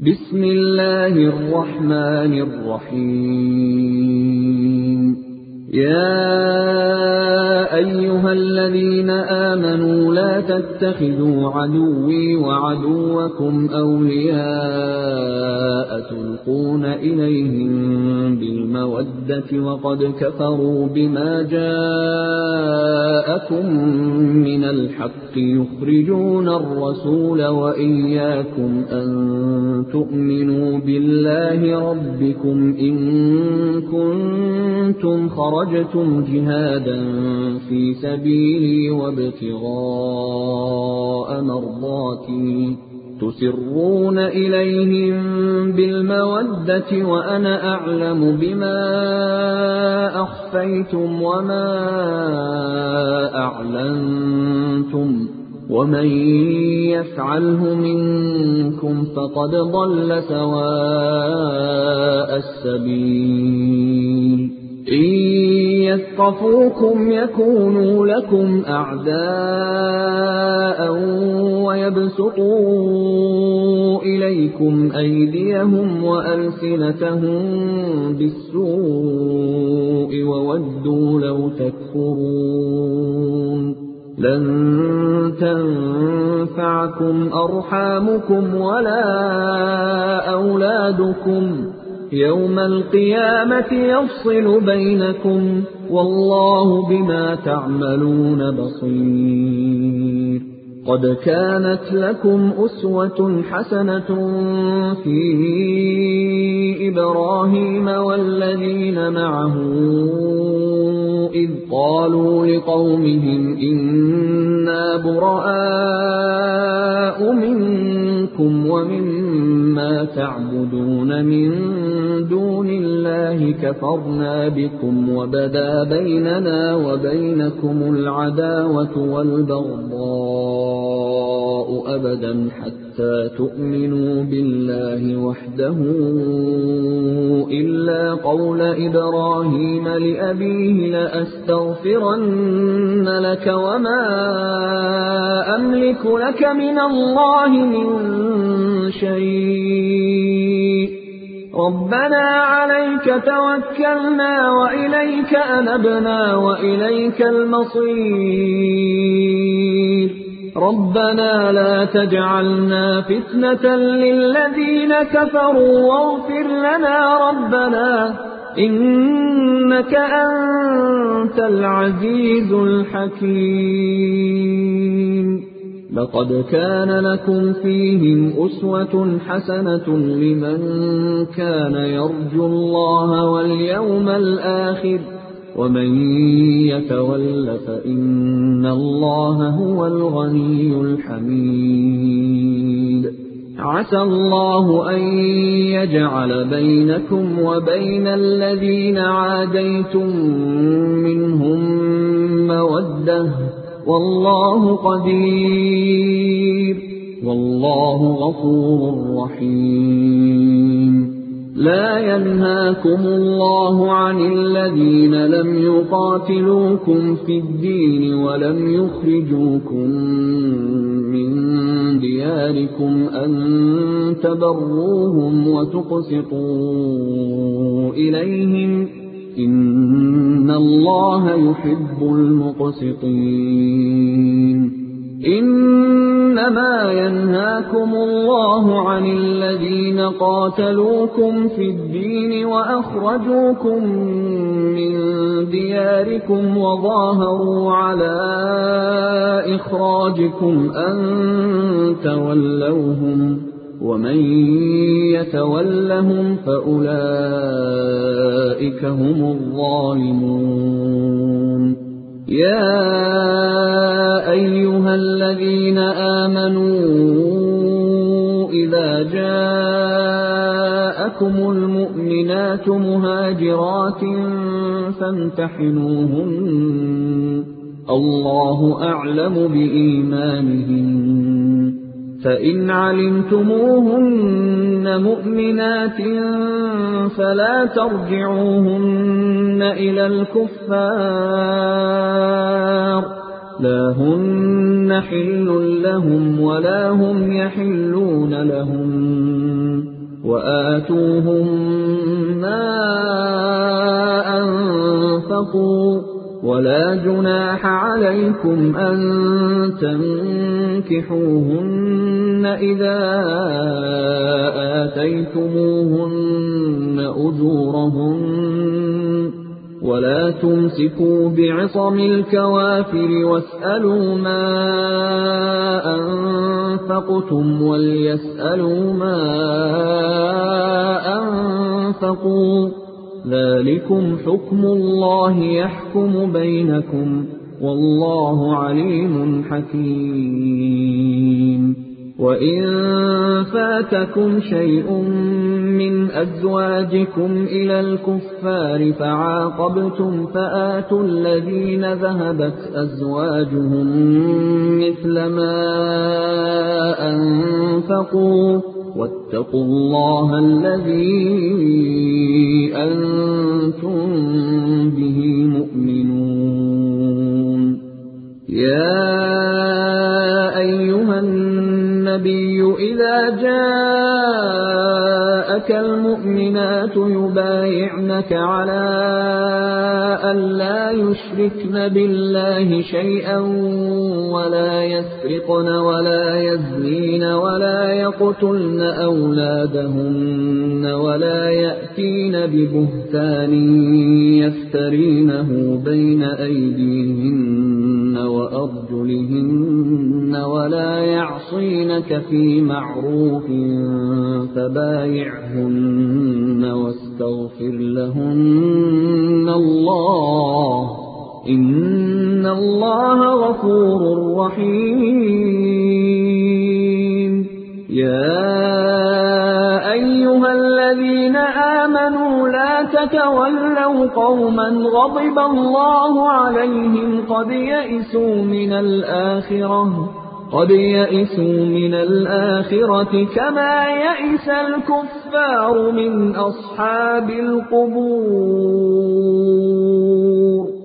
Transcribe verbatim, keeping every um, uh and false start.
بسم الله الرحمن الرحيم يا أيها الذين آمنوا لا تتخذوا عدوي وعدوكم أولياء تلقون إليهم بالمودة وقد كفروا بما جاءكم من الحق يخرجون الرسول وإياكم أن تؤمنوا بالله ربكم إن كنتم خرجتم جهادا في سبيلي وابتغاء مرضاتي تسرون إليهم بالمودة وأنا أعلم بما أخفيتم وما أعلنتم ومن يفعله منكم فقد ضل سواء السبيل إن يثقفوكم يكونوا لكم أعداء ويبسطوا إليكم أيديهم وألسنتهم بالسوء وودوا لو تكفرون لن تنفعكم أرحامكم ولا أولادكم يوم القيامة يفصل بينكم والله بما تعملون بصير قد كانت لكم أسوة حسنة في إبراهيم والذين معه إذ قالوا لقومهم إنا براء منكم ومما تعبدون من دون الله كفرنا بكم وبدا بيننا وبينكم العداوة والبغضاء أبدا حتى تؤمنوا بالله وحده إلا قول إبراهيم لأبيه لأستغفرن لك وما أملك لك من الله من شيء ربنا عليك توكلنا وإليك أنبنا وإليك المصير ربنا لا تجعلنا فتنة للذين كفروا واغفر لنا ربنا إنك أنت العزيز الحكيم لقد كان لكم فيهم أسوة حسنة لمن كان يرجو الله واليوم الآخر ومن يتول فإن الله هو الغني الحميد عسى الله أن يجعل بينكم وبين الذين عاديتم منهم مودة والله قدير والله غفور رحيم لا ينهاكم الله عن الذين لم يقاتلوكم في الدين ولم يخرجوكم من دياركم أن تبروهم وتقسطوا إليهم إن الله يحب المقسطين إنما ينهاكم الله عن الذين قاتلوكم في الدين وأخرجوكم من دياركم وظاهروا على إخراجكم أن تولوهم ومن يتولهم فأولئك هم الظالمون يا أيها الذين آمنوا إذا جاءكم المؤمنات مهاجرات فامتحنوهن الله أعلم بإيمانهن فإن علمتموهن مؤمنات فلا ترجعوهن إلى الكفار لا هن حل لهم ولا هم يحلون لهم وآتوهم ما أنفقوا ولا جناح عليكم أن تنكحوهن إذا آتيتموهن أجورهن ولا تمسكوا بعصم الكوافر واسألوا ما أنفقتم وليسألوا ما أنفقوا ذلكم حكم الله يحكم بينكم والله عليم حكيم. وإن فاتكم شيء من أزواجكم إلى الكفار فعاقبتم فآتوا الذين ذهبت أزواجهم مثل ما أنفقوا واتقوا الله الذي أنتم به مؤمنون. يا أيها النبي إذا جاءك المؤمنات يبايعنك على أن لا يشركن بالله شيئا ولا يسرقن ولا يزنين ولا يقتلن أولادهن ولا يأتين ببهتان يفترينه بين أيديهن وأرجلهن ولا يعصينك في معروف فبايعهن واستغفر لهن الله إن الله غفور رحيم. يا أيها الذين آمنوا لا تتولوا قوما غضب الله عليهم قد يئسوا من الآخرة قد يئسوا من الآخرة كما يئس الكفار من أصحاب القبور.